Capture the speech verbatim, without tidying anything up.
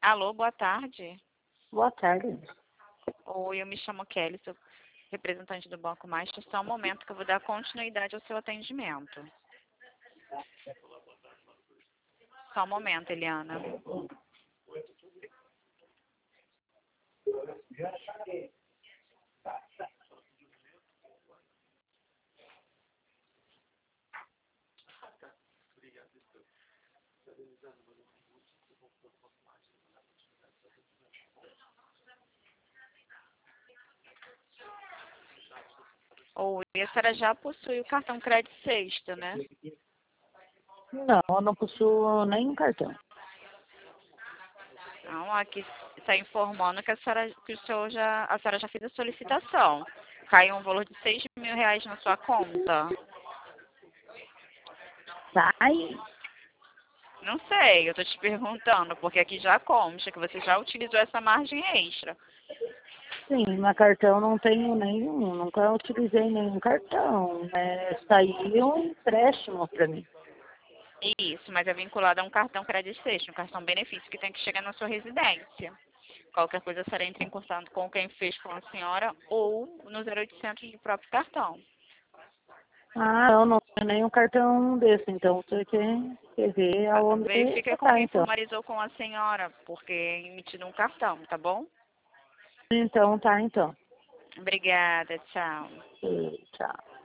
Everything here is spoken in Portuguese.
Alô, boa tarde. Boa tarde. Oi, eu me chamo Kelly, sou representante do Banco Master. Só um momento que eu vou dar continuidade ao seu atendimento. Só um momento, Eliana. Oi, a senhora já possui o cartão crédito sexta, né? Não, eu não possuo nenhum cartão. Não, aqui está informando que a senhora, que o senhor já, a senhora já fez a solicitação. Caiu um valor de seis mil reais na sua conta. Sai? Não sei, eu estou te perguntando, porque aqui já consta que você já utilizou essa margem extra. Sim, mas cartão não tenho nenhum. Nunca utilizei nenhum cartão. É, saiu um empréstimo para mim. Isso, mas é vinculado a um cartão crédito sexta, um cartão benefício que tem que chegar na sua residência. Qualquer coisa será entre em contato com quem fez com a senhora ou no zero oitocentos do próprio cartão. Ah, eu não tenho nenhum cartão desse, então você quer, quer ver Ah, aonde verifique com tá, quem então. formalizou com a senhora, porque é emitido um cartão, tá bom? Então, tá, então. Obrigada, tchau. E, tchau.